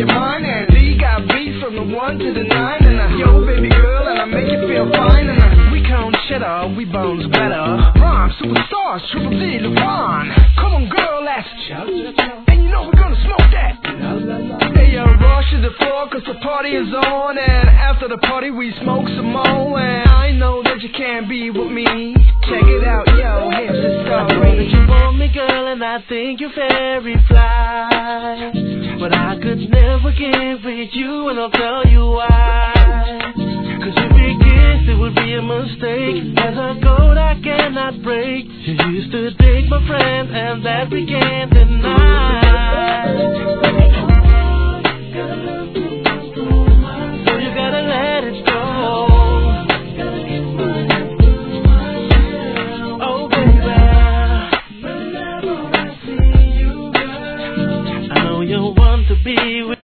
you're mine. And D got beat from the 1 to the 9. And yo, baby girl, and I make you feel fine. And we count cheddar, we bones better. Rhyme superstars, Triple D, LeBron. Come on, girl, let's chow. And you know we're gonna smoke that. Hey, yo, rush to the floor, cause the party is on. And after the party, we smoke some more. And I know that you can't be with me. Check it out, yo, here's the story. I know that you want me, girl, and I think you're very fly. But I could never get with you, and I'll tell you why. Cause if we kiss, it would be a mistake. There's a code I cannot break. You used to date my friend, and that we can't deny. So you gotta let it go. Oh baby, whenever I see you, girl, I know you want to be with